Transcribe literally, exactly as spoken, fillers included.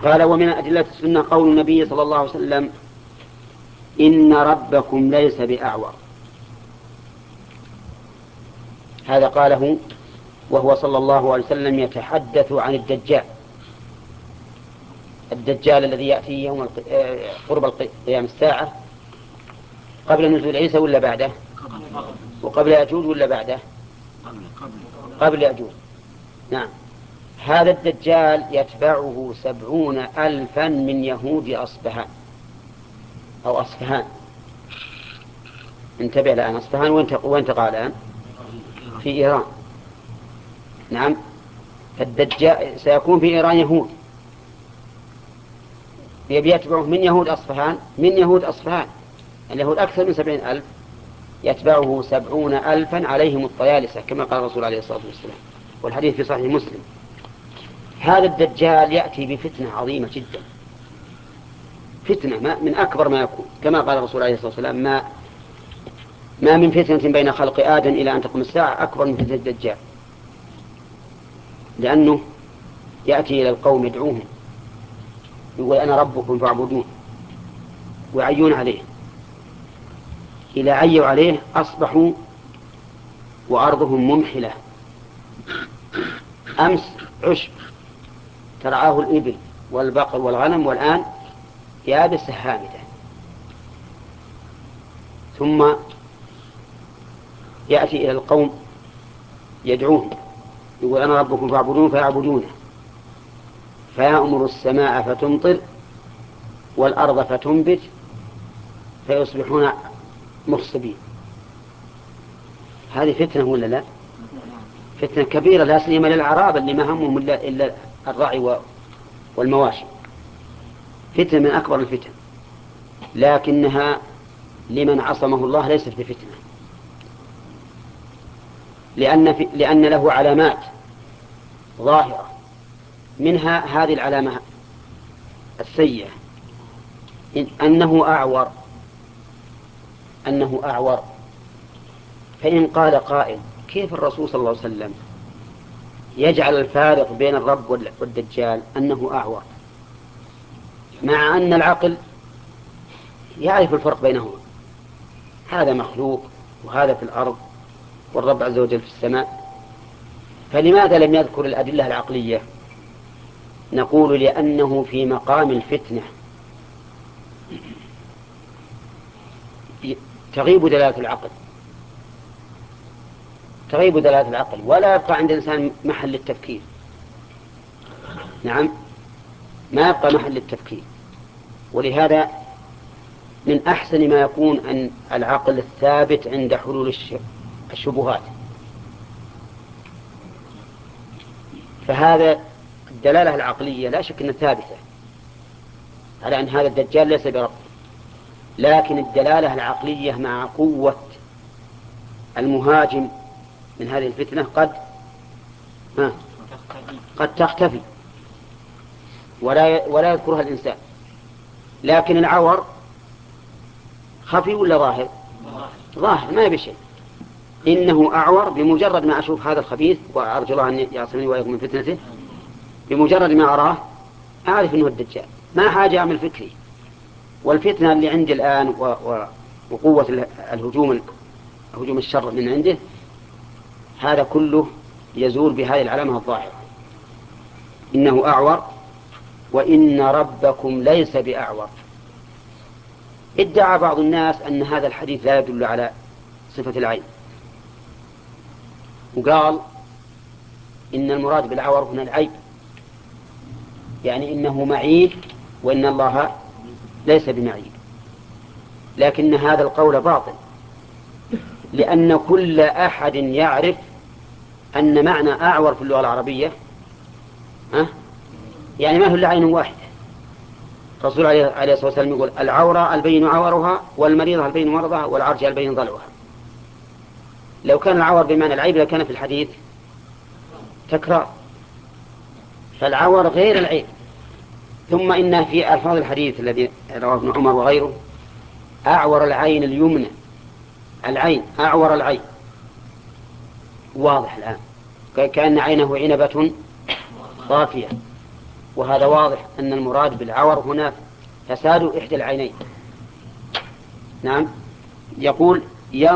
قال ومن أدلة السنة قول النبي صلى الله عليه وسلم إن ربكم ليس بأعور. هذا قاله وهو صلى الله عليه وسلم يتحدث عن الدجال الدجال الذي يأتي يوم قرب قيام الساعة قبل نزول عيسى ولا بعده، وقبل يأجوج ولا بعده، قبل يأجوج. نعم. هذا الدجال يتبعه سبعون ألفا من يهود أصبهان أو أصفهان. انتبه الآن، أصفهان وين تقع الآن؟ في إيران. نعم. فالدجال سيكون في إيران يهود يتبعه من يهود أصفهان من يهود أصفهان اليهود أكثر من سبعين ألف، يتبعه سبعون ألفا عليهم الطيالسة كما قال الرسول عليه الصلاة والسلام، والحديث في صحيح مسلم. هذا الدجال يأتي بفتنة عظيمة جدا، فتنة ما من أكبر ما يكون، كما قال الرسول عليه الصلاة والسلام ما, ما من فتنة بين خلق آدم إلى أن تقوم الساعة أكبر من فتنة الدجال، لأنه يأتي إلى القوم يدعوهم يقول أنا ربكم فاعبدون ويعيون عليه، إلى عيوا عليه أصبحوا وأرضهم ممحلة، أمس عشب ترعاه الإبل والبقر والغنم، والآن يابس هامدة. ثم يأتي إلى القوم يدعوهم يقول أنا ربكم فاعبدون فيعبدونه، فيأمر السماء فتمطر والأرض فتنبت فيصبحون مخصبين. هذه فتنة ولا لا؟ فتنة كبيرة، لا سيما للأعراب اللي ما همهم إلا, إلا الرعي والمواشي. فتنة من أكبر الفتن، لكنها لمن عصمه الله ليست بفتنة، لأن, في لأن له علامات ظاهرة، منها هذه العلامة السيئة إن أنه أعور أنه أعور فإن قال قائل كيف الرسول صلى الله عليه وسلم يجعل الفارق بين الرب والدجال أنه أعور، مع أن العقل يعرف الفرق بينهما، هذا مخلوق وهذا في الأرض والرب عز وجل في السماء، فلماذا لم يذكر الأدلة العقلية؟ نقول لأنه في مقام الفتنة تغيب دلالة العقل تغيب دلالة العقل ولا يبقى عند الإنسان محل للتفكير. نعم، ما يبقى محل للتفكير. ولهذا من أحسن ما يكون أن العقل الثابت عند حلول الشبهات، فهذا الدلالة العقلية لا شك أنها ثابتة على أن هذا الدجال ليس برب، لكن الدلالة العقلية مع قوة المهاجم من هذه الفتنة قد ها قد تختفي ولا ولا يذكرها الإنسان. لكن العور خفي ولا ظاهر؟ ظاهر ما يبي شيء. إنه أعور بمجرد ما أشوف هذا الخبيث وأرجو الله أن يعصمني وإياكم من فتنته، بمجرد ما أراه أعرف أنه الدجال، ما حاجة أعمل فكري. والفتنة اللي عندي الآن وقوة الهجوم هجوم الشر من عنده هذا كله يزول بهذه العلامة الظاهرة، إنه أعور وإن ربكم ليس بأعور. ادعى بعض الناس أن هذا الحديث لا يدل على صفة العين، وقال إن المراد بالعور هنا العيب، يعني إنه معيب وإن الله ليس بمعيب. لكن هذا القول باطل، لأن كل أحد يعرف أن معنى أعور في اللغة العربية أه؟ يعني ما هو إلا عين واحدة. الرسول عليه الصلاة والسلام يقول العورة البين عورها والمريضة البين مرضها والعرج البين ضلعها. لو كان العور بمعنى العيب لكان في الحديث تكرار، فالعور غير العيب. ثم إن في ألفاظ الحديث الذي رواه ابن عمر وغيره أعور العين اليمنى، العين أعور العين، واضح الآن كأن عينه عنبة صافية. وهذا واضح أن المراد بالعور هنا فساد إحدى العينين. نعم. يقول يا